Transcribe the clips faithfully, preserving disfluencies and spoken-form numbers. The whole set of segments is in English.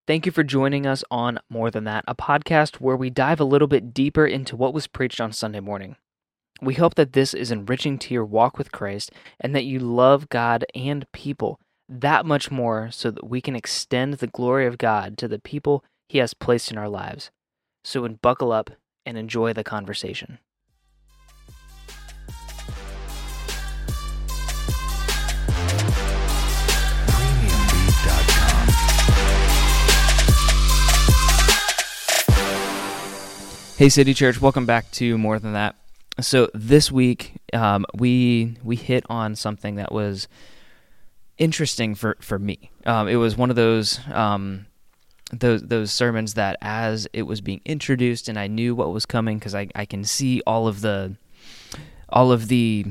Thank you for joining us on More Than That, a podcast where we dive a little bit deeper into what was preached on Sunday morning. We hope that this is enriching to your walk with Christ and that you love God and people that much more so that we can extend the glory of God to the people He has placed in our lives. So buckle up and enjoy the conversation. Hey City Church, welcome back to More Than That. So this week, um, we we hit on something that was interesting for, for me. Um, it was one of those um, those those sermons that as it was being introduced and I knew what was coming because I, I can see all of the all of the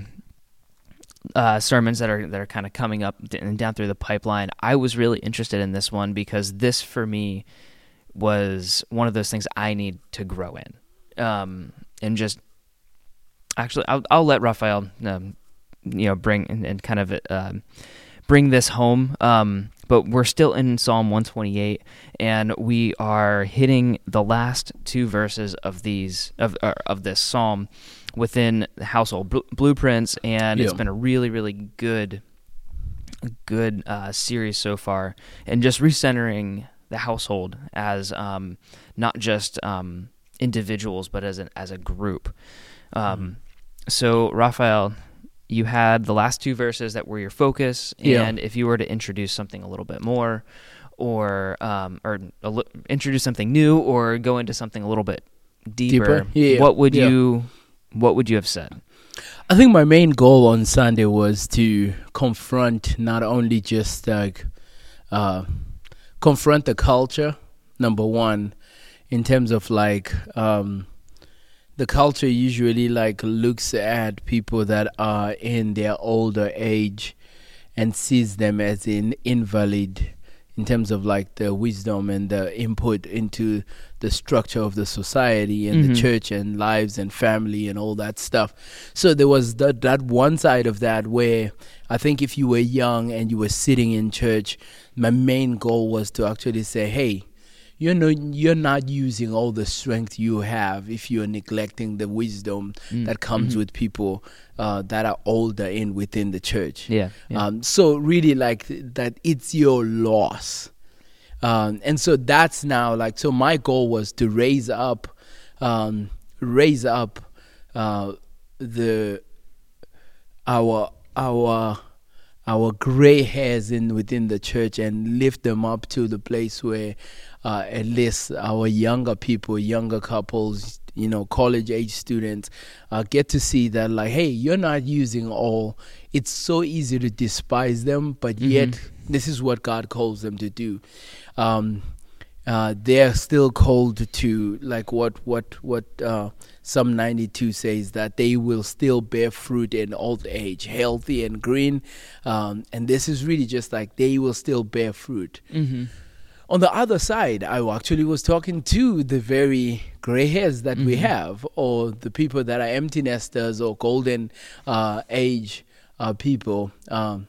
uh, sermons that are that are kind of coming up and down through the pipeline. I was really interested in this one because this for me was one of those things I need to grow in, um, and just actually, I'll, I'll let Raphael, um, you know, bring and, and kind of uh, bring this home. Um, but we're still in Psalm one twenty-eight, and we are hitting the last two verses of these of uh, of this psalm within the household bl- blueprints, and yeah. It's been a really, really good, good uh, series so far, and just recentering the household as um, not just um, individuals, but as an as a group. Um, mm. So, Raphael, you had the last two verses that were your focus, and yeah. if you were to introduce something a little bit more, or um, or a li- introduce something new, or go into something a little bit deeper, deeper? Yeah. what would yeah. you what would you have said? I think my main goal on Sunday was to confront not only just like. Uh, confront the culture, number one, in terms of like um, the culture usually like looks at people that are in their older age and sees them as an invalid in terms of like the wisdom and the input into the structure of the society and mm-hmm. the church and lives and family and all that stuff. So there was that, that one side of that where I think if you were young and you were sitting in church, my main goal was to actually say, hey, you know, you're not using all the strength you have if you're neglecting the wisdom mm. that comes mm-hmm. with people uh, that are older in within the church. Yeah. yeah. Um, so really like that it's your loss. Um, and so that's now like, so my goal was to raise up, um, raise up uh, the, our, our, our gray hairs in within the church and lift them up to the place where uh, at least our younger people, younger couples, you know, college age students uh, get to see that like, hey, you're not using all. It's so easy to despise them, but mm-hmm. yet this is what God calls them to do. Um, uh, they're still called to like what what what uh, Psalm ninety-two says, that they will still bear fruit in old age, healthy and green. Um, and this is really just like they will still bear fruit. Mm-hmm. On the other side, I actually was talking to the very gray hairs that mm-hmm. we have, or the people that are empty nesters or golden uh, age uh, people, um,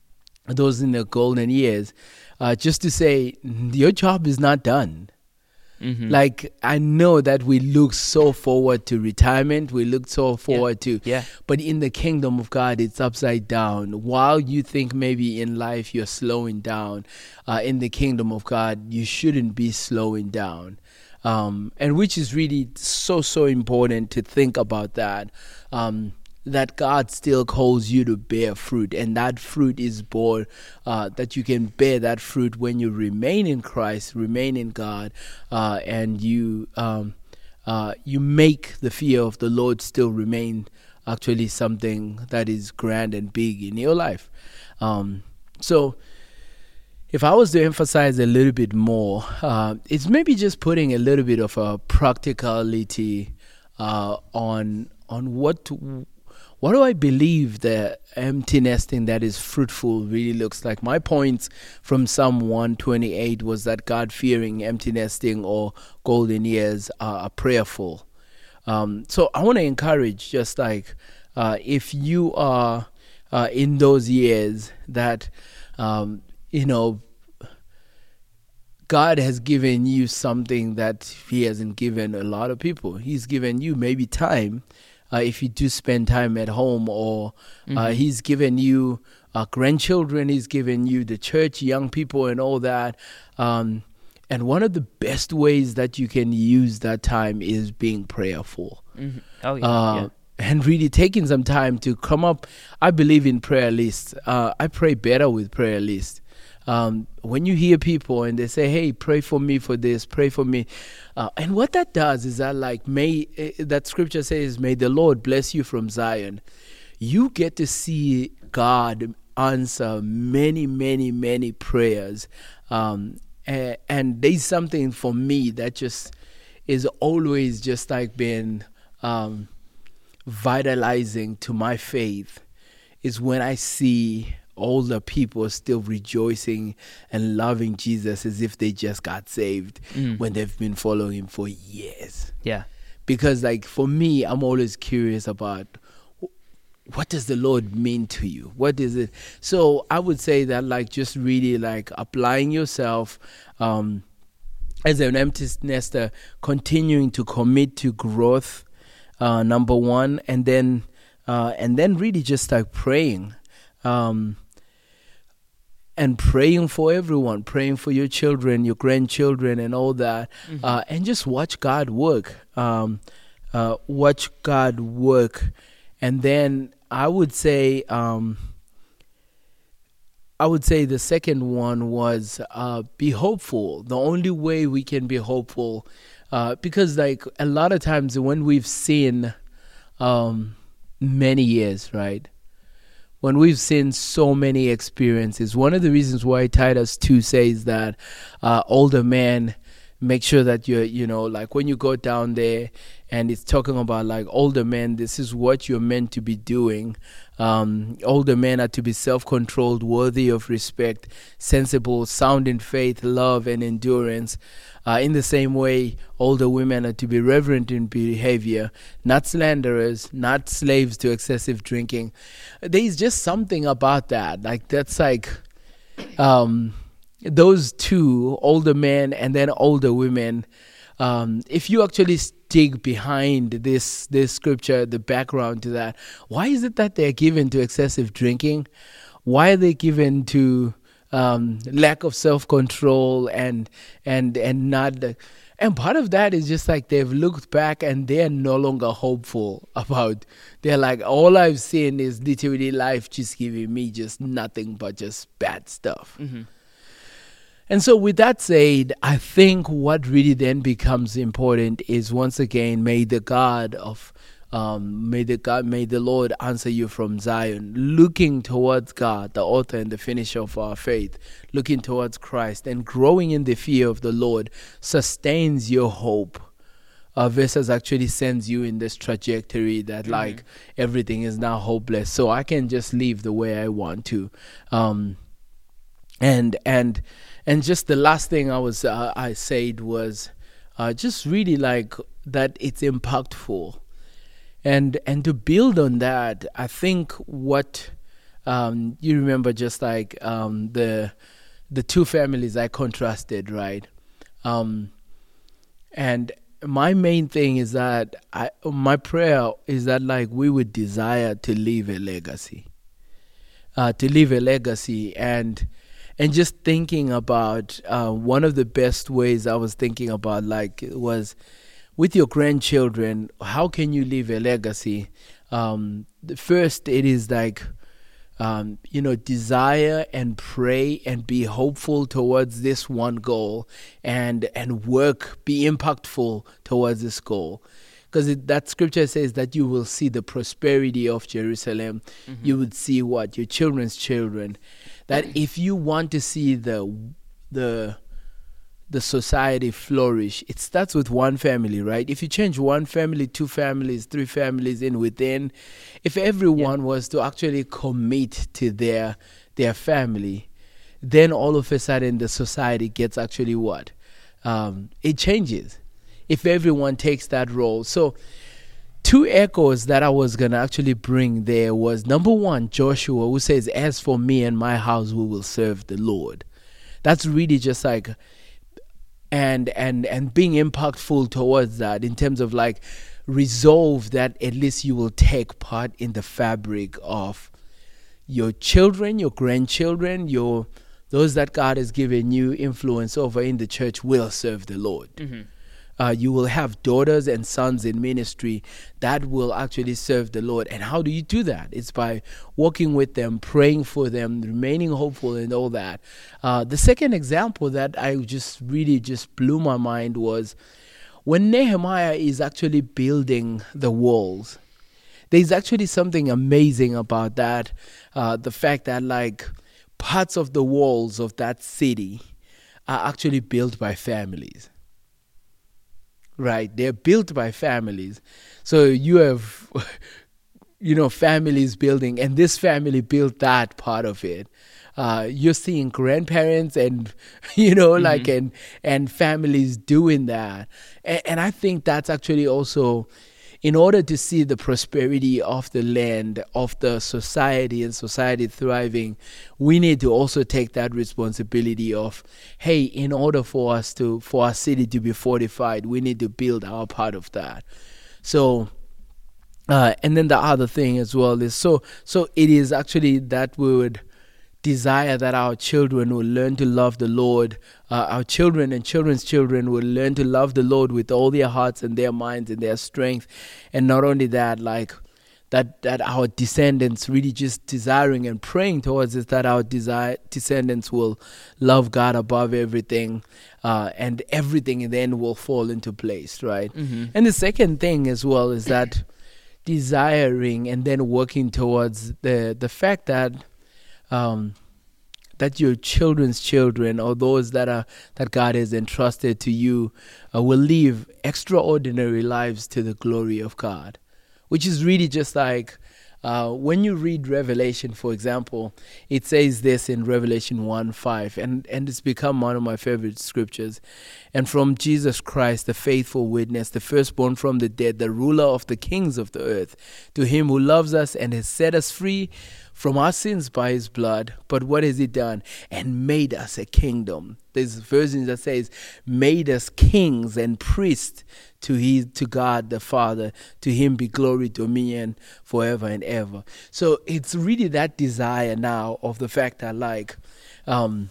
those in the golden years, uh, just to say, your job is not done. Mm-hmm. Like, I know that we look so forward to retirement. We look so forward yeah. to, yeah. but in the kingdom of God, it's upside down. While you think maybe in life you're slowing down, uh, in the kingdom of God, you shouldn't be slowing down. Um, and which is really so, so important to think about that. Um, that God still calls you to bear fruit, and that fruit is born, uh, that you can bear that fruit when you remain in Christ, remain in God, uh, and you um, uh, you make the fear of the Lord still remain actually something that is grand and big in your life. Um, so if I was to emphasize a little bit more, uh, it's maybe just putting a little bit of a practicality uh, on on what to, what do I believe the empty nesting that is fruitful really looks like. My points from Psalm one twenty-eight was that God-fearing empty nesting or golden years are prayerful. Um, so I want to encourage, just like uh, if you are uh, in those years that, um, you know, God has given you something that he hasn't given a lot of people. He's given you maybe time, uh, if you do spend time at home, or uh, Mhm. he's given you uh, grandchildren, he's given you the church, young people and all that. Um, and one of the best ways that you can use that time is being prayerful. Mhm. Oh yeah. Uh, yeah. And really taking some time to come up. I believe in prayer lists. Uh, I pray better with prayer lists. Um, when you hear people and they say, hey, pray for me for this, pray for me. Uh, and what that does is that, like, may uh, that scripture says, may the Lord bless you from Zion. You get to see God answer many, many, many prayers. Um, and, and there's something for me that just is always just like been um, vitalizing to my faith, is when I see older people still rejoicing and loving Jesus as if they just got saved Mm. when they've been following him for years. Yeah. Because, like, for me, I'm always curious about wh- what does the Lord mean to you? What is it? So I would say that, like, just really like applying yourself um, as an empty nester, continuing to commit to growth, uh, number one, and then uh, and then really just like praying. Um, and praying for everyone, praying for your children, your grandchildren, and all that, Mhm. uh, and just watch God work. Um, uh, watch God work, and then I would say, um, I would say the second one was uh, be hopeful. The only way we can be hopeful, uh, because like a lot of times when we've seen um, many years, right? When we've seen so many experiences, one of the reasons why Titus two says that uh, older men, make sure that you're, you know, like when you go down there and it's talking about like older men, this is what you're meant to be doing. Um, older men are to be self-controlled, worthy of respect, sensible, sound in faith, love, and endurance. Uh, in the same way, older women are to be reverent in behavior, not slanderers, not slaves to excessive drinking. There's just something about that. Like, that's like um, those two, older men and then older women. Um, if you actually dig behind this this scripture, the background to that, why is it that they're given to excessive drinking? Why are they given to um, lack of self-control and and and not? And part of that is just like they've looked back and they're no longer hopeful about. They're like, all I've seen is literally life just giving me just nothing but just bad stuff. Mm-hmm. And so with that said, I think what really then becomes important is, once again, may the God of, um, may the God, may the Lord answer you from Zion, looking towards God, the author and the finisher of our faith, looking towards Christ and growing in the fear of the Lord sustains your hope. Uh, versus actually sends you in this trajectory that, mm-hmm. like, everything is now hopeless, so I can just live the way I want to. Um, and, and, And just the last thing I was uh, I said was uh, just really like that it's impactful, and and to build on that, I think what um, you remember, just like um, the the two families I contrasted, right? Um, and my main thing is that I my prayer is that, like, we would desire to leave a legacy, uh, to leave a legacy, and. And just thinking about uh, one of the best ways I was thinking about, like, was with your grandchildren, how can you leave a legacy? Um, the first, it is like, um, you know, desire and pray and be hopeful towards this one goal, and and work, be impactful towards this goal. Because that scripture says that you will see the prosperity of Jerusalem. Mm-hmm. You would see what? Your children's children. That if you want to see the the the society flourish, it starts with one family, right? If you change one family, two families, three families in within, if everyone yeah. was to actually commit to their their family, then all of a sudden the society gets actually what? Um, it changes. If everyone takes that role. So two echoes that I was going to actually bring there was, number one, Joshua, who says, as for me and my house, we will serve the Lord. That's really just like and and and being impactful towards that in terms of like resolve that at least you will take part in the fabric of your children, your grandchildren, your those that God has given you influence over in the church will serve the Lord. Mm-hmm. Uh, you will have daughters and sons in ministry that will actually serve the Lord. And how do you do that? It's by walking with them, praying for them, remaining hopeful and all that. Uh, the second example that I just really just blew my mind was when Nehemiah is actually building the walls. There's actually something amazing about that. Uh, the fact that like parts of the walls of that city are actually built by families. Right, they're built by families. So you have, you know, families building, and this family built that part of it. Uh, you're seeing grandparents and, you know, mm-hmm. like, and and families doing that. And, and I think that's actually also, in order to see the prosperity of the land, of the society and society thriving, we need to also take that responsibility of, hey, in order for us to, for our city to be fortified, we need to build our part of that. So, uh, and then the other thing as well is, so, so it is actually that we would desire that our children will learn to love the Lord. Uh, our children and children's children will learn to love the Lord with all their hearts and their minds and their strength. And not only that, like that, that our descendants really just desiring and praying towards it, that our desire, descendants will love God above everything, uh, and everything then will fall into place, right? Mm-hmm. And the second thing as well is that desiring and then working towards the the fact that Um, that your children's children, or those that are that God has entrusted to you, uh, will live extraordinary lives to the glory of God, which is really just like uh, when you read Revelation, for example, it says this in Revelation one five, and, and it's become one of my favorite scriptures. And from Jesus Christ, the faithful witness, the firstborn from the dead, the ruler of the kings of the earth, to him who loves us and has set us free from our sins by his blood. But what has he done? And made us a kingdom. There's versions that says, made us kings and priests to his, to God the Father. To him be glory, dominion forever and ever. So it's really that desire now of the fact that like, um,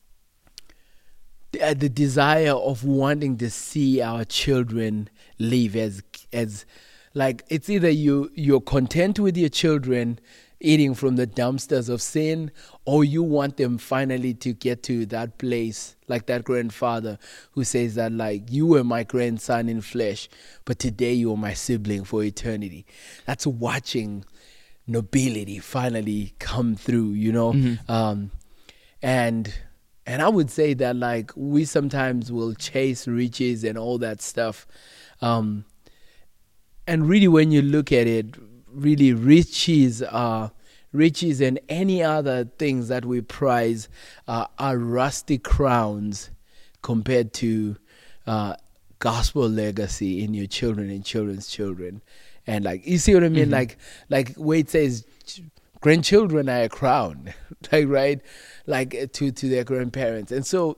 the, the desire of wanting to see our children live as, as like, it's either you, you're content with your children eating from the dumpsters of sin, or you want them finally to get to that place, like that grandfather who says that like, you were my grandson in flesh, but today you are my sibling for eternity. That's watching nobility finally come through, you know? Mm-hmm. Um, and and I would say that like, we sometimes will chase riches and all that stuff. Um, and really when you look at it, really riches are riches and any other things that we prize uh, are rusty crowns compared to uh, gospel legacy in your children and children's children. And like, you see what I mean? Mm-hmm. Like, like where it says grandchildren are a crown, like, right? Like to, to their grandparents. And so,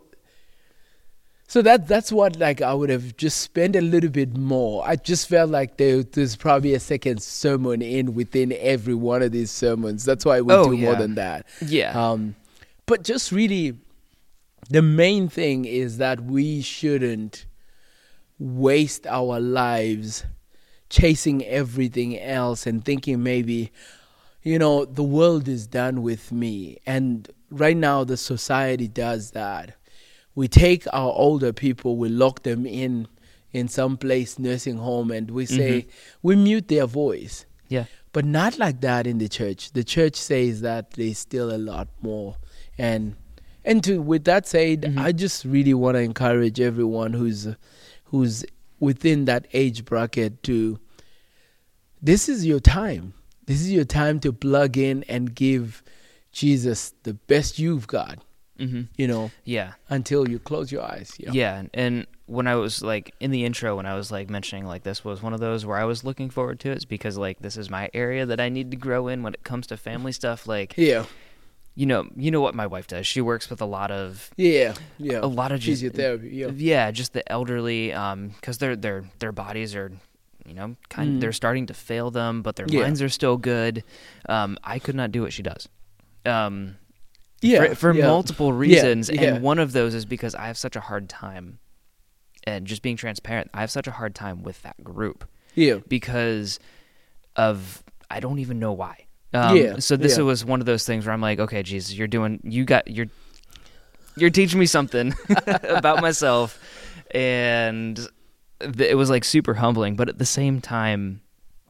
So that that's what like I would have just spent a little bit more. I just felt like there, there's probably a second sermon in within every one of these sermons. That's why we oh, do yeah. more than that. Yeah. Um, but just really, the main thing is that we shouldn't waste our lives chasing everything else and thinking maybe, you know, the world is done with me. And right now the society does that. We take our older people, we lock them in in some place, nursing home, and we say, mm-hmm. we mute their voice. Yeah. But not like that in the church. The church says that there's still a lot more. And and to with that said, mm-hmm. I just really want to encourage everyone who's who's within that age bracket to, this is your time. This is your time to plug in and give Jesus the best you've got. Mm-hmm. You know, yeah. Until you close your eyes. You know? Yeah, and when I was like in the intro, when I was like mentioning like this was one of those where I was looking forward to it, it's because like this is my area that I need to grow in when it comes to family stuff. Like, yeah, you know, you know what my wife does. She works with a lot of Yeah, yeah. a lot of just physiotherapy. Yeah, yeah, just the elderly, um, because their their their bodies are, you know, kind Mm. they're starting to fail them, but their Yeah. minds are still good. Um, I could not do what she does. Um, yeah, for, for yeah. multiple reasons, yeah. and one of those is because I have such a hard time, and just being transparent, I have such a hard time with that group Yeah, because of I don't even know why. Um, Yeah, So this yeah. was one of those things where I'm like, okay, Jesus, you're doing, you got, you're, you're teaching me something about myself, and th- it was like super humbling. But at the same time,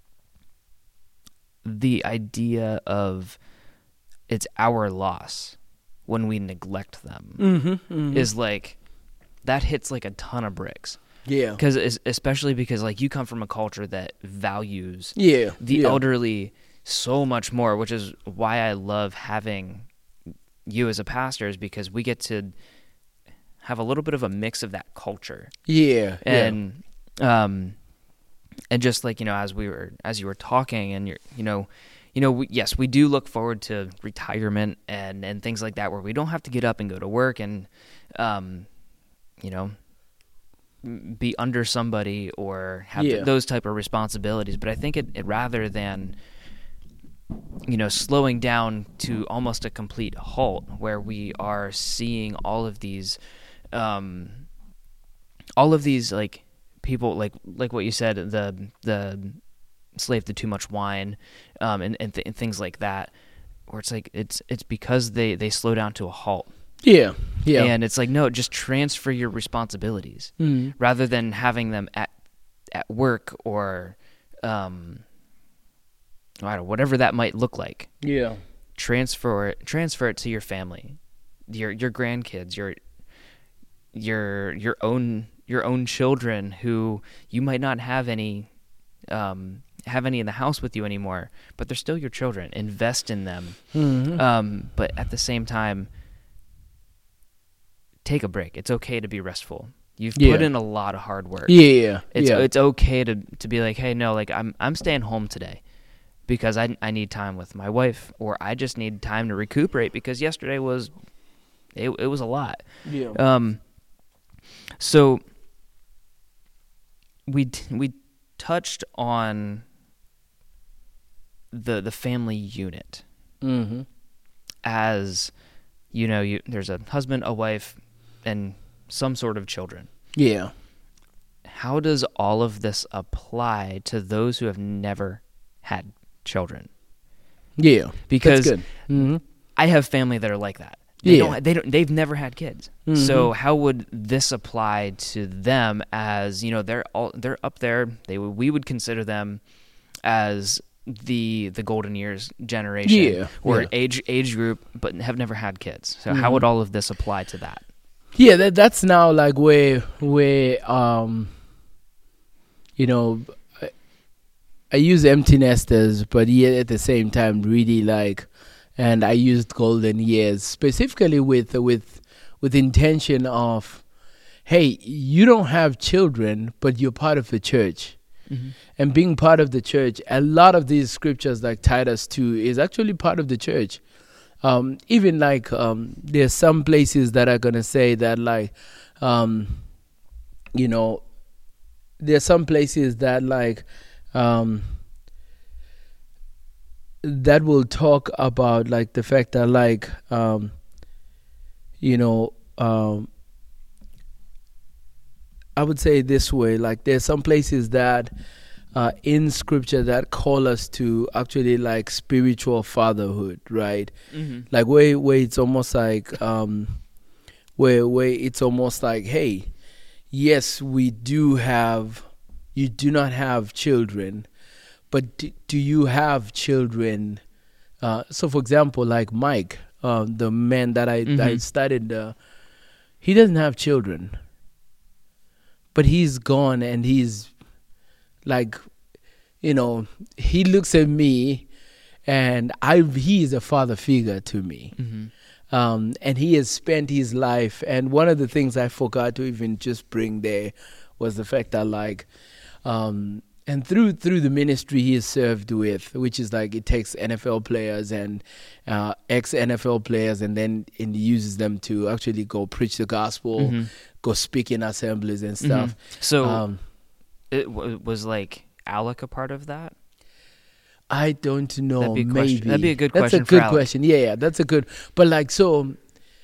the idea of it's our loss when we neglect them mm-hmm, mm-hmm. is like that hits like a ton of bricks. yeah, Because especially because like you come from a culture that values yeah, the yeah. elderly so much more, which is why I love having you as a pastor, is because we get to have a little bit of a mix of that culture. Yeah, And um and just like, you know, as we were as you were talking and you're, you know, you know, we, yes, we do look forward to retirement and and things like that where we don't have to get up and go to work and um you know, be under somebody or have Yeah. th- those type of responsibilities. But I think it, it rather than, you know, slowing down to almost a complete halt where we are seeing all of these, um, all of these like people, like like what you said, the the slave to too much wine, um, and and, th- and things like that, where it's like it's it's because they they slow down to a halt. yeah, yeah. And it's like, no, just transfer your responsibilities Mhm. rather than having them at at work or um, I don't know, whatever that might look like. Yeah, Transfer it, transfer it to your family, your your grandkids, your your your own your own children who you might not have any um, have any in the house with you anymore, but they're still your children. Invest in them, Mhm. um, but at the same time, take a break. It's okay to be restful. You've Yeah. put in a lot of hard work. yeah, It's yeah. it's okay to to be like, hey, no, like I'm I'm staying home today because I I need time with my wife, or I just need time to recuperate because yesterday was it it was a lot. yeah. Um, so we t- we touched on the the family unit Mm-hmm. as, you know, you there's a husband, a wife, and some sort of children. Yeah. How does all of this apply to those who have never had children? Yeah. Because That's good. Mm-hmm. I have family that are like that. They Yeah. don't they don't they've never had kids. Mhm. So how would this apply to them as, you know, they're all they're up there, they would, we would consider them as the the golden years generation Yeah, or yeah. age age group, but have never had kids. So how Mhm. would all of this apply to that? Yeah, that that's now like where where um you know I, I use empty nesters, but yet at the same time really like, and I used golden years specifically with with with intention of, hey, you don't have children, but you're part of the church. And being part of the church, a lot of these scriptures like Titus two is actually part of the church. Um, even like um, there's some places that are going to say that like, um, you know, there's some places that like, um, that will talk about like the fact that like, um, you know, um, I would say it this way, like there's some places that uh, in scripture that call us to actually like spiritual fatherhood, right? Mm-hmm. Like where where it's almost like um, where where it's almost like, hey, yes, we do have, you do not have children, but do, do you have children? Uh, so, for example, like Mike, uh, the man that I I Mhm. studied, uh, he doesn't have children. But he's gone and he's like, you know, he looks at me and I he is a father figure to me. Mm-hmm. Um, and he has spent his life. And one of the things I forgot to even just bring there was the fact that like, um, and through through the ministry he has served with, which is like it takes N F L players and uh, ex-N F L players, and then and he uses them to actually go preach the gospel, mm-hmm. go speak in assemblies and stuff. Mm-hmm. So um, it w- was like Alec a part of that? I don't know. That'd be a maybe question. That'd be a good that's question. That's a good for question. Yeah, yeah, that's a good. But like, so,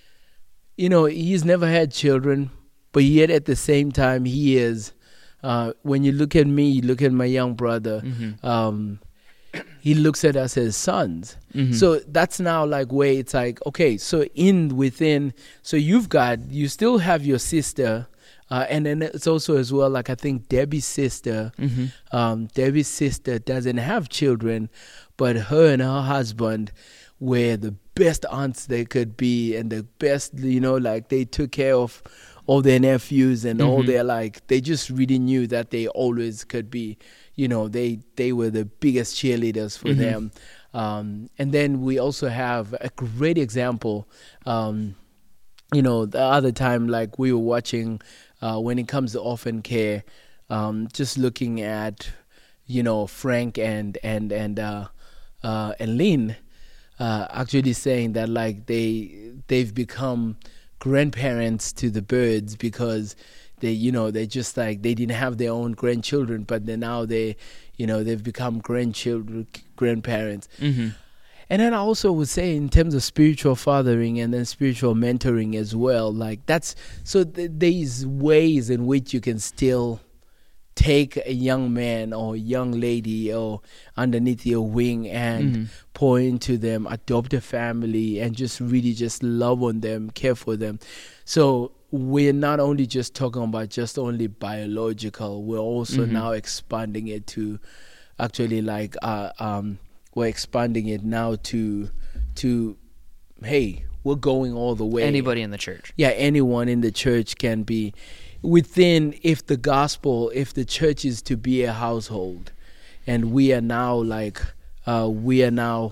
you know, he's never had children, but yet at the same time, he is. Uh, when you look at me, you look at my young brother. Mm-hmm. Um, he looks at us as sons. Mm-hmm. So that's now like where it's like, okay, so in within, so you've got, you still have your sister. Uh, and then it's also as well, like I think Debbie's sister, mm-hmm. um, Debbie's sister doesn't have children, but her and her husband were the best aunts they could be, and the best, you know, like they took care of all their nephews and mm-hmm. all their, like, they just really knew that they always could be, you know, they, they were the biggest cheerleaders for mm-hmm. them. Um, and then we also have a great example, um, you know, the other time, like we were watching, uh, when it comes to orphan care, um, just looking at, you know, Frank and, and, and, uh, uh, and Lynn, uh, actually saying that like they, they've become grandparents to the birds because they, you know, they just like, they didn't have their own grandchildren, but then now they, you know, they've become grandchildren, grandparents. Mm-hmm. And then I also would say in terms of spiritual fathering and then spiritual mentoring as well, like that's, so th- there's ways in which you can still take a young man or a young lady or underneath your wing and mm-hmm. pour into them, adopt a family, and just really just love on them, care for them. So we're not only just talking about just only biological, we're also mm-hmm. now expanding it to actually like, uh, um, we're expanding it now to, to, hey, we're going all the way. Anybody in the church. Yeah, anyone in the church can be within, if the gospel, if the church is to be a household, and we are now like, uh, we are now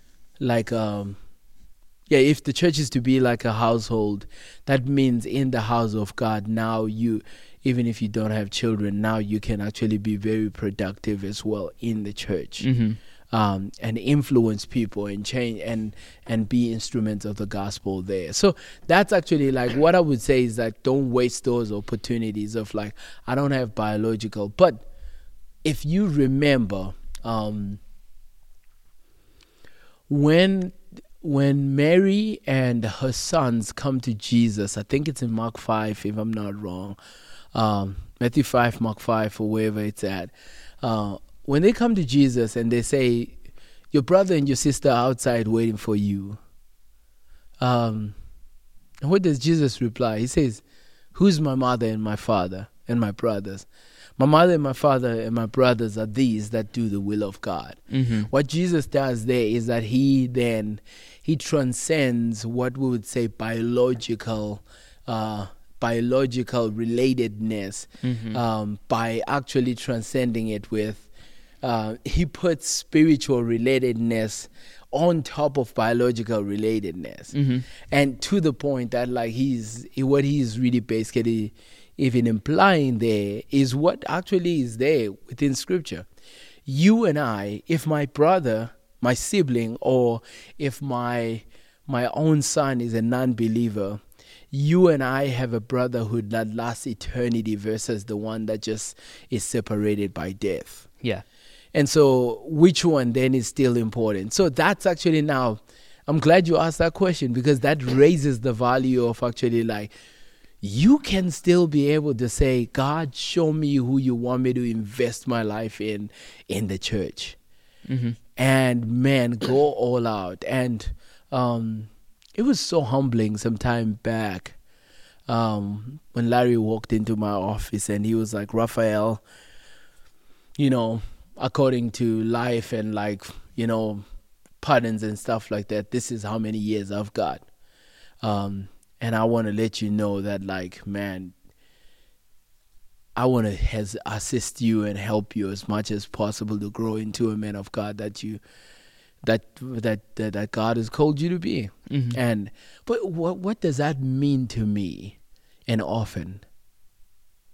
like, um, yeah, if the church is to be like a household, that means in the house of God, now you, even if you don't have children, now you can actually be very productive as well in the church. Mm-hmm. Um, and influence people and change and and be instruments of the gospel there. So that's actually like what I would say is that don't waste those opportunities of like, I don't have biological. But if you remember, um, when when Mary and her sons come to Jesus, I think it's in Mark five, if I'm not wrong, um, Matthew five, Mark five, or wherever it's at. Uh, When they come to Jesus and they say, your brother and your sister are outside waiting for you, um, what does Jesus reply? He says, who's my mother and my father and my brothers? My mother and my father and my brothers are these that do the will of God. Mm-hmm. What Jesus does there is that he then, he transcends what we would say biological uh biological relatedness mm-hmm. um, by actually transcending it with Uh, he puts spiritual relatedness on top of biological relatedness. Mm-hmm. And to the point that like he's, what he's really basically even implying there is what actually is there within scripture. You and I, if my brother, my sibling, or if my, my own son is a non-believer, you and I have a brotherhood that lasts eternity versus the one that just is separated by death. Yeah. And so which one then is still important? So that's actually now, I'm glad you asked that question because that raises the value of actually like, you can still be able to say, God, show me who you want me to invest my life in, in the church. Mm-hmm. And man, go all out. And um, it was so humbling some time back um, when Larry walked into my office and he was like, Raphael, you know, according to life and like, you know, patterns and stuff like that, this is how many years I've got. Um, and I want to let you know that like, man, I want to has assist you and help you as much as possible to grow into a man of God that you, that, that, that, that God has called you to be. Mm-hmm. And, but what, what does that mean to me? An orphan.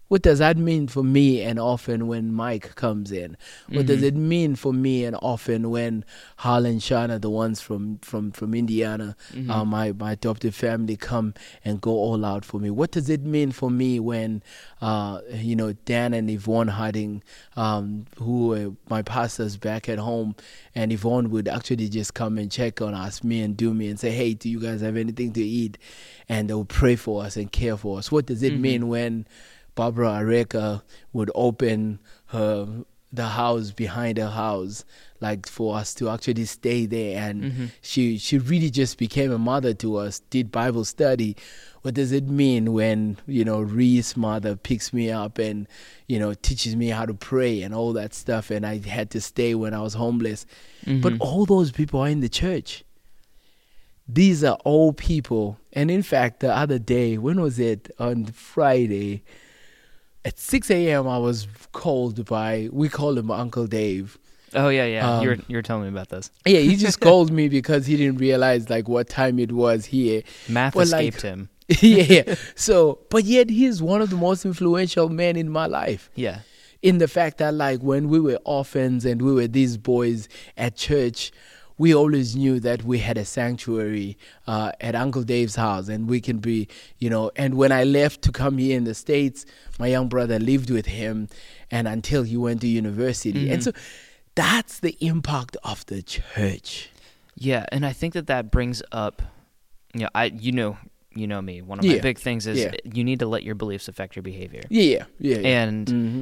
What does that mean for me and often when Mike comes in? What mm-hmm. does it mean for me and often when Hal and Shana, the ones from, from, from Indiana, mm-hmm. uh, my, my adopted family, come and go all out for me? What does it mean for me when, uh, you know, Dan and Yvonne Harding, um, who are my pastors back at home, and Yvonne would actually just come and check on us, me and Doomy, and say, hey, do you guys have anything to eat? And they would pray for us and care for us. What does it mm-hmm. mean when Barbara Areka would open her the house behind her house, like for us to actually stay there, and mm-hmm. she she really just became a mother to us. Did Bible study. What does it mean when, you know, Ree's mother picks me up and, you know, teaches me how to pray and all that stuff, and I had to stay when I was homeless. Mm-hmm. But all those people are in the church. These are all people, and in fact, the other day, when was it? On Friday. At six a.m., I was called by, we call him Uncle Dave. Oh, yeah, yeah. Um, you, were, you were telling me about this. Yeah, he just called me because he didn't realize, like, what time it was here. Math but escaped like, him. Yeah. So, but yet he's one of the most influential men in my life. Yeah. In the fact that, like, when we were orphans and we were these boys at church, we always knew that we had a sanctuary uh, at Uncle Dave's house, and we can be, you know, and when I left to come here in the States, my young brother lived with him, and until he went to university. Mm-hmm. And so that's the impact of the church. Yeah, and I think that that brings up, you know, I, you know, you know me, one of yeah. my big things is yeah. you need to let your beliefs affect your behavior. Yeah, yeah, yeah. And mm-hmm.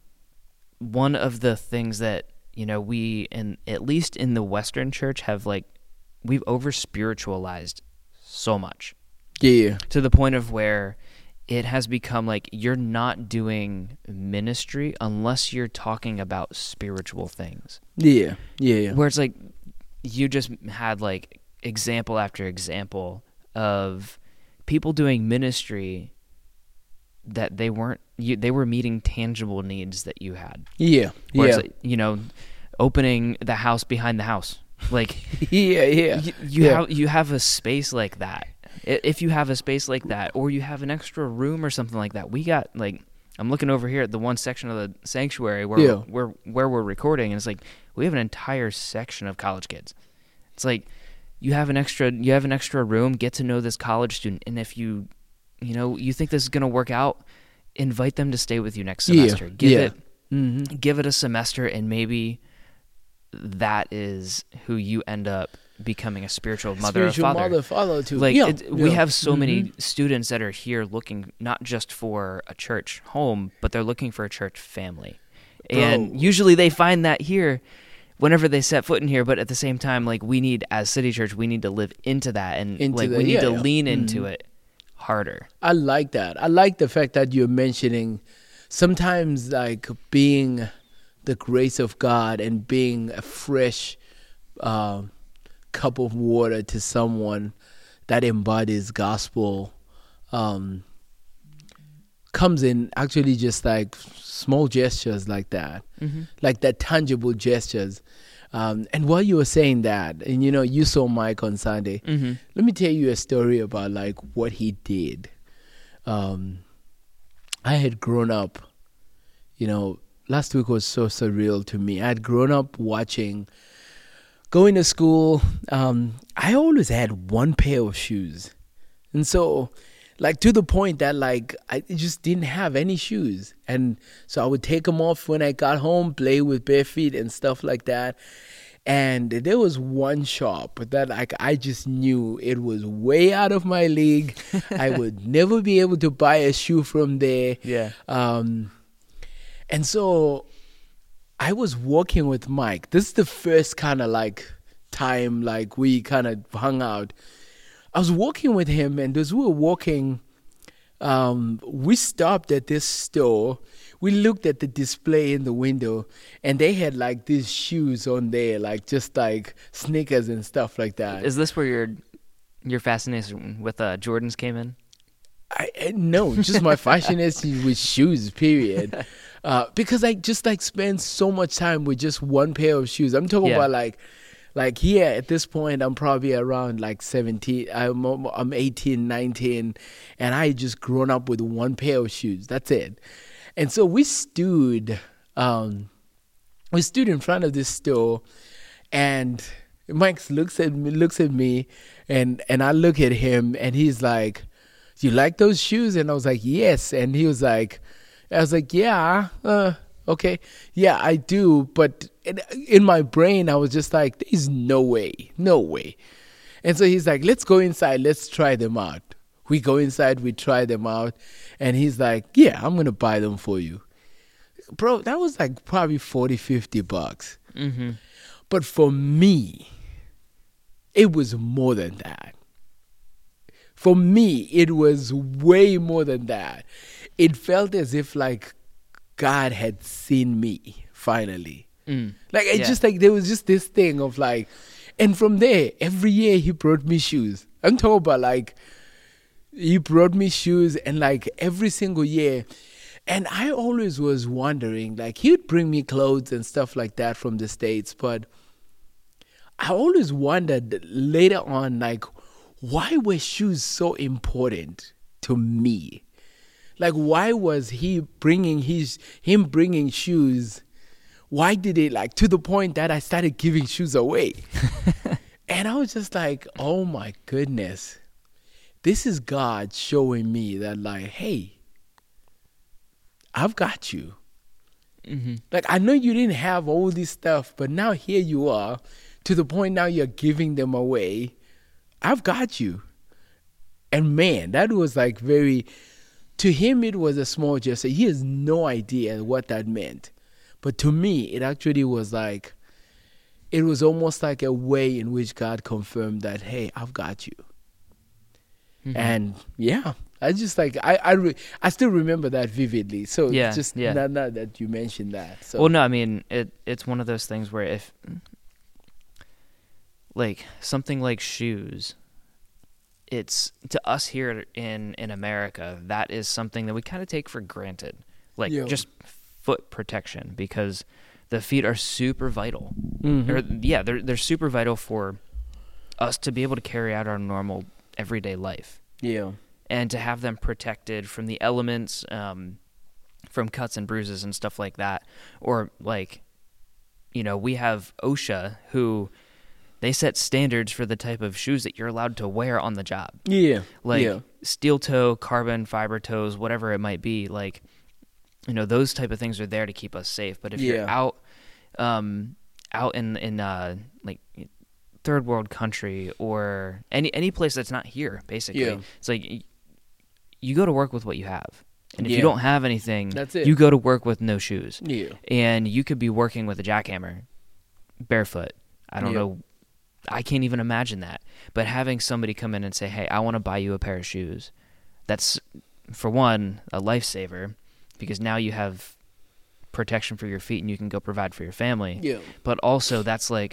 one of the things that, you know, we, in at least in the Western church, have like, we've over spiritualized so much. Yeah. To the point of where it has become like you're not doing ministry unless you're talking about spiritual things. Yeah. Yeah. yeah. Where it's like you just had like example after example of people doing ministry that they weren't, you, they were meeting tangible needs that you had. Yeah, Where yeah. it's like, you know, opening the house behind the house. Like, yeah, yeah. You, you yeah. have you have a space like that. If you have a space like that, or you have an extra room or something like that, we got like, I'm looking over here at the one section of the sanctuary where yeah. we're, where we're recording, and it's like we have an entire section of college kids. It's like you have an extra you have an extra room. Get to know this college student, and if you you know you think this is gonna work out, invite them to stay with you next semester. Yeah. Give yeah. it mm-hmm. give it a semester, and maybe that is who you end up becoming a spiritual mother spiritual or father. mother, father too. Like yeah. it, yeah. we have so mm-hmm. many students that are here looking not just for a church home, but they're looking for a church family. Bro. And usually they find that here whenever they set foot in here, but at the same time, like we need, as City Church, we need to live into that, and into like the, we need yeah, to yeah. lean into mm-hmm. it harder. I like that. I like the fact that you're mentioning sometimes like being the grace of God and being a fresh uh, cup of water to someone that embodies gospel um, comes in actually just like small gestures like that, Mm-hmm. like that tangible gestures. Um, and while you were saying that, and you know, you saw Mike on Sunday, Mm-hmm. let me tell you a story about like what he did. Um, I had grown up, you know, last week was so surreal to me. I had grown up watching, going to school. Um, I always had one pair of shoes. And so, like, to the point that, like, I just didn't have any shoes. And so I would take them off when I got home, play with bare feet and stuff like that. And there was one shop that, like, I just knew it was way out of my league. I would never be able to buy a shoe from there. Yeah. Um, and so I was walking with Mike. This is the first kind of, like, time, like, we kind of hung out. I was walking with him, and as we were walking, um, we stopped at this store. We looked at the display in the window, and they had like these shoes on there, like just like sneakers and stuff like that. Is this where your your fascination with uh, Jordans came in? I, I no, just my fascination with shoes, period. Uh, because I just like spend so much time with just one pair of shoes. I'm talking Yeah. about like. Like here at this point, I'm probably around like seventeen, I'm, I'm eighteen, nineteen, and I just grown up with one pair of shoes. That's it. And so we stood, um, we stood in front of this store, and Mike looks at me, looks at me, and and I look at him, and he's like, "You like those shoes?" And I was like, "Yes." And he was like, "I was like, yeah, uh, okay, yeah, I do." But in, in my brain, I was just like, "There's no way, no way." And so he's like, "Let's go inside, let's try them out." We go inside, we try them out, and he's like, "Yeah, I'm gonna buy them for you." Bro, that was like probably forty, fifty bucks. Mm-hmm. But for me, it was more than that. For me, it was way more than that. It felt as if like God had seen me finally. Mm. Like it's Yeah. just like there was just this thing of like, and from there, every year he brought me shoes. I'm talking about like, he brought me shoes, and like every single year. And I always was wondering, like he would bring me clothes and stuff like that from the States, but I always wondered later on, like, why were shoes so important to me? Like, why was he bringing his, him bringing shoes? Why did it, like, to the point that I started giving shoes away? And I was just like, oh my goodness, this is God showing me that, like, hey, I've got you. Mm-hmm. Like, I know you didn't have all this stuff, but now here you are, to the point now you're giving them away. I've got you. And man, that was like very, to him it was a small gesture. He has no idea what that meant. But to me, it actually was like, it was almost like a way in which God confirmed that, hey, I've got you. Mm-hmm. And yeah, I just like, I I, re- I still remember that vividly. So Yeah, just yeah. now, now that you mentioned that. So. Well, no, I mean, it. it's one of those things where if, like, something like shoes, it's, to us here in, in America, that is something that we kind of take for granted. Like, Yeah. just foot protection, because the feet are super vital. Mm-hmm. Or, yeah, they're they're super vital for us to be able to carry out our normal everyday life. Yeah. And to have them protected from the elements, um, from cuts and bruises and stuff like that. Or, like, you know, we have OSHA, who they set standards for the type of shoes that you're allowed to wear on the job. Yeah. Like yeah. steel toe, carbon fiber toes, whatever it might be. Like, you know, those type of things are there to keep us safe. But if Yeah. you're out, um, out in in uh, like third world country or any any place that's not here, basically, Yeah. it's like y- you go to work with what you have. And if Yeah. you don't have anything, That's it. you go to work with no shoes. Yeah. And you could be working with a jackhammer, barefoot. I don't Yeah. know. I can't even imagine that. But having somebody come in and say, hey, I want to buy you a pair of shoes, that's, for one, a lifesaver, because now you have protection for your feet and you can go provide for your family. Yeah. But also, that's like,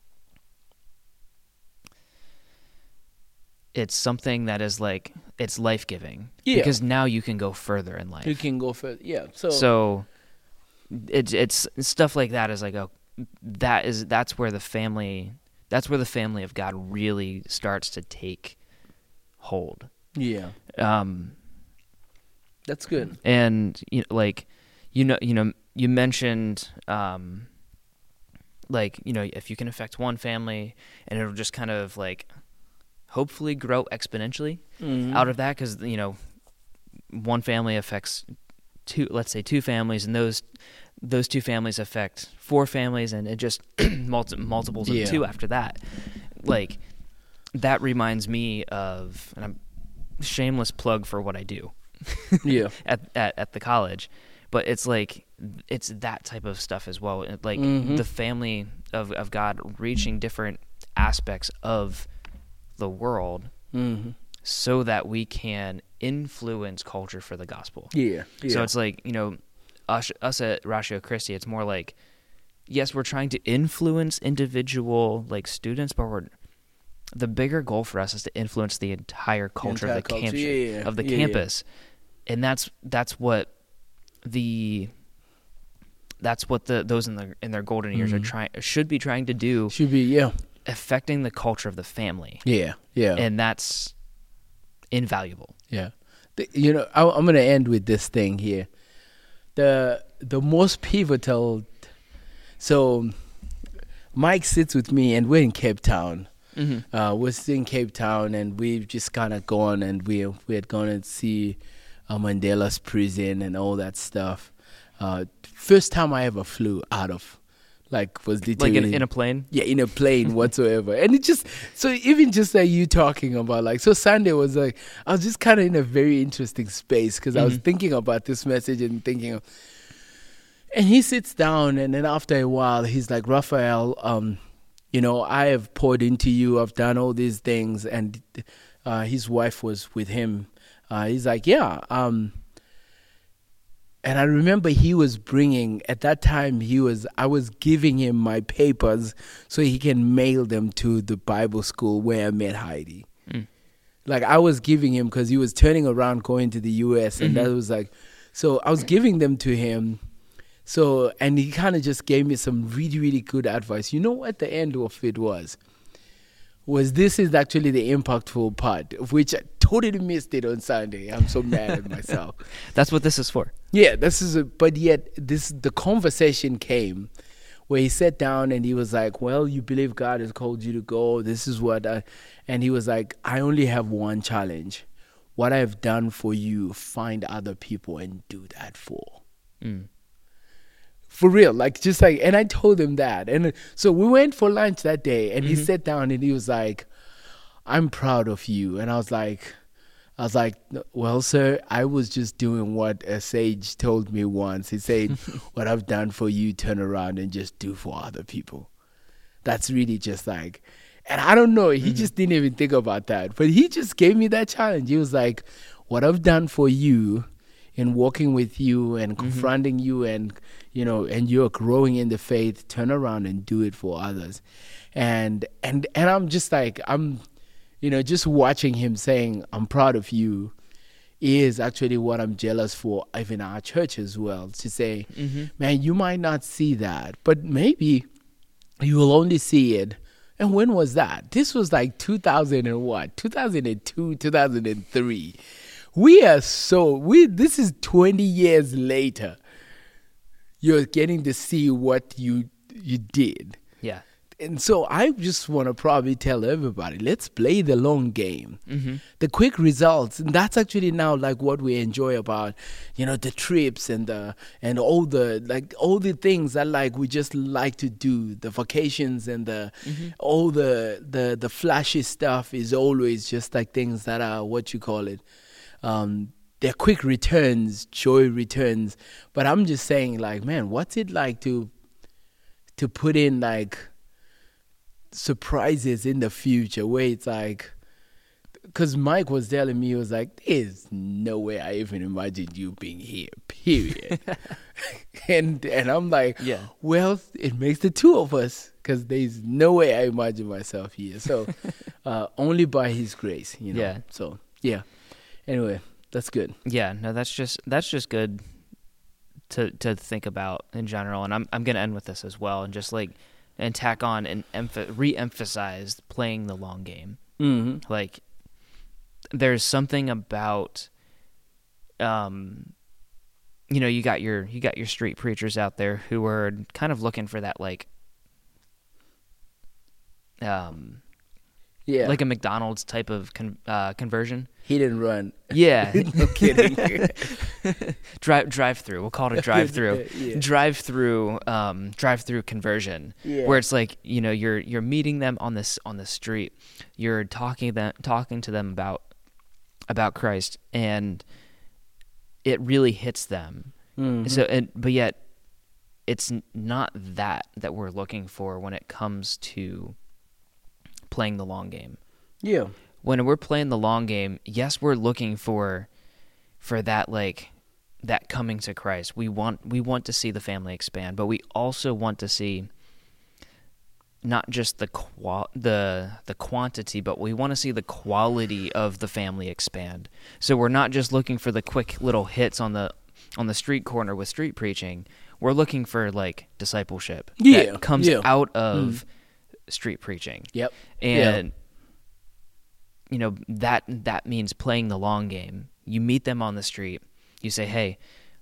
it's something that is like, it's life-giving. Yeah. Because now you can go further in life. You can go for yeah. So So it's it's stuff like that is like a that is that's where the family that's where the family of God really starts to take hold. yeah, Um, that's good. and you know, like you know you know you mentioned um, like you know if you can affect one family and it'll just kind of like hopefully grow exponentially Mhm. out of that, because you know one family affects two, let's say two families, and those those two families affect four families, and it just multi- multiples Yeah. of two after that. Like, that reminds me of, and I'm shameless plug for what I do Yeah. at, at at the college, but it's like it's that type of stuff as well. Like Mhm. the family of of God reaching different aspects of the world, Mhm. so that we can influence culture for the gospel. Yeah. Yeah. So it's like, you know, us, us at Ratio Christi, it's more like, yes, we're trying to influence individual like students, but we're the bigger goal for us is to influence the entire culture entire of the culture. campus, Yeah, yeah, yeah. of the Yeah, yeah. campus, and that's that's what the that's what the those in the in their golden years are Mhm. trying should be trying to do, should be yeah. affecting the culture of the family, Yeah. Yeah. and that's invaluable. Yeah. The- You know, I, I'm going to end with this thing here. the the most pivotal. So Mike sits with me, and we're in Cape Town. Mm-hmm. Uh, we're still in Cape Town, and we've just kind of gone, and we we had gone and see uh, Mandela's prison and all that stuff. Uh, first time I ever flew out of, like, was literally Like in, in a plane? yeah, in a plane whatsoever. And it just, so even just like you talking about, like, so Sunday was like, I was just kind of in a very interesting space because I was Mhm. thinking about this message and thinking of, and he sits down, and then after a while, he's like, Raphael, um, you know, I have poured into you. I've done all these things. And uh, his wife was with him. Uh, he's like, yeah. Um, and I remember he was bringing, at that time, he was, I was giving him my papers so he can mail them to the Bible school where I met Heidi. Mm. Like, I was giving him because he was turning around going to the U S. And Mhm. that was like, so I was giving them to him. So, and he kind of just gave me some really, really good advice. You know what the end of it was? Was this is actually the impactful part, of which I totally missed it on Sunday. I'm so mad at myself. That's what this is for. Yeah, this is a, but yet this, the conversation came where he sat down and he was like, well, you believe God has called you to go. This is what I, and he was like, I only have one challenge. What I've done for you, find other people and do that for. Mm. For real, like just like, and I told him that. And so we went for lunch that day, and he Mhm. sat down and he was like, I'm proud of you. And I was like, I was like, well, sir, I was just doing what a sage told me once. He said, what I've done for you, turn around and just do for other people. That's really just like, and I don't know, he Mhm. just didn't even think about that. But he just gave me that challenge. He was like, what I've done for you in walking with you and Mhm. confronting you, and, you know, and you're growing in the faith, turn around and do it for others. And, and, and I'm just like, I'm, you know, just watching him saying, I'm proud of you, is actually what I'm jealous for, even our church as well, to say, Mhm. man, you might not see that, but maybe you will only see it. And when was that? This was like two thousand and what? two thousand two, two thousand three. We are so, we, this is twenty years later. You're getting to see what you, you did. Yeah. And so I just want to probably tell everybody, let's play the long game. Mm-hmm. The quick results, and that's actually now like what we enjoy about, you know, the trips and the and all the like all the things that like we just like to do, the vacations and the Mhm. all the the the flashy stuff is always just like things that are what you call it. Um, they're quick returns, joy returns. But I'm just saying, like, man, what's it like to to put in like surprises in the future where it's like, because Mike was telling me, he was like, there's no way I even imagined you being here, period. and and I'm like, Yeah. well, it makes the two of us, because there's no way I imagine myself here. So uh, only by his grace, you know. Yeah. So yeah. Anyway, that's good. Yeah, no, that's just that's just good to to think about in general. And I'm I'm gonna end with this as well, and just like and tack on and emph- re-emphasize playing the long game. Mm-hmm. Like, there's something about, um, you know, you got your you got your street preachers out there who are kind of looking for that like, um, Yeah. like a McDonald's type of con- uh, conversion. He didn't run. Yeah, No kidding. drive drive through. We'll call it a drive through. Yeah. Drive through. Um, drive through conversion. Yeah. Where it's like, you know, you're you're meeting them on this on the street. You're talking them talking to them about about Christ, and it really hits them. Mhm. So, and but yet, it's n- not that that we're looking for when it comes to playing the long game. Yeah. When we're playing the long game, yes, we're looking for for that like that coming to Christ. We want we want to see the family expand, but we also want to see not just the qual the the quantity, but we want to see the quality of the family expand. So we're not just looking for the quick little hits on the on the street corner with street preaching. We're looking for like discipleship Yeah, that comes yeah. out of street preaching. Yep. And you know, that that means playing the long game. You meet them on the street. You say, "Hey,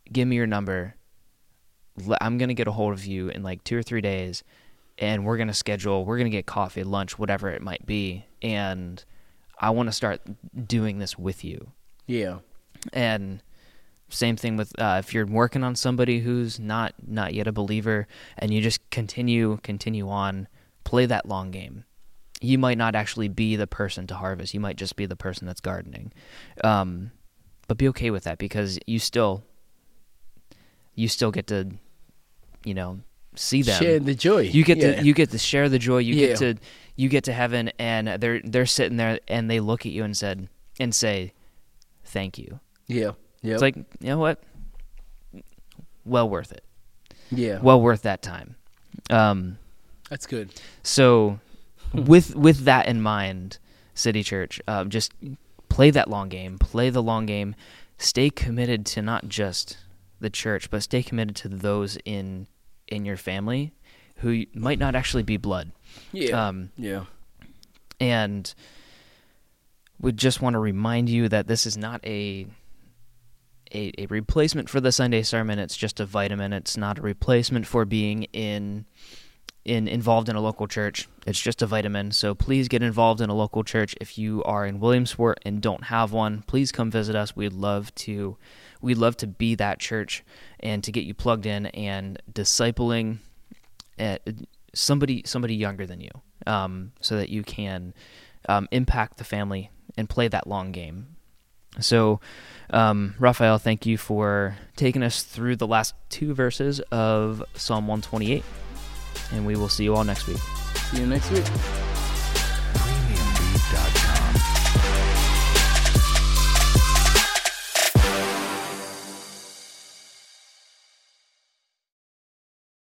give me your number. I'm going to get a hold of you in like two or three days, and we're going to schedule, we're going to get coffee, lunch, whatever it might be, and I want to start doing this with you. Yeah. And same thing with uh, if you're working on somebody who's not not yet a believer, and you just continue, continue on, play that long game. You might not actually be the person to harvest. You might just be the person that's gardening. Um, but be okay with that, because you still, you still get to, you know, see them. Share the joy. You get yeah. to you get to share the joy. You yeah. get to you get to heaven, and they're they're sitting there and they look at you and said and say, "Thank you." Yeah. Yep. It's like, you know what? Well worth it. Yeah. Well worth that time. Um, That's good. So, with with that in mind, City Church, um, just play that long game. Play the long game. Stay committed to not just the church, but stay committed to those in in your family who might not actually be blood. Yeah. Um, yeah. And we just want to remind you that this is not a, a a replacement for the Sunday sermon. It's just a vitamin. It's not a replacement for being in in involved in a local church. It's just a vitamin. So please get involved in a local church. If you are in Williamsport and don't have one, please come visit us. We'd love to we'd love to be that church and to get you plugged in and discipling uh, somebody somebody younger than you, um, so that you can um, impact the family and play that long game. So, um, Raphael, thank you for taking us through the last two verses of Psalm one twenty-eight, and we will see you all next week. See you next week.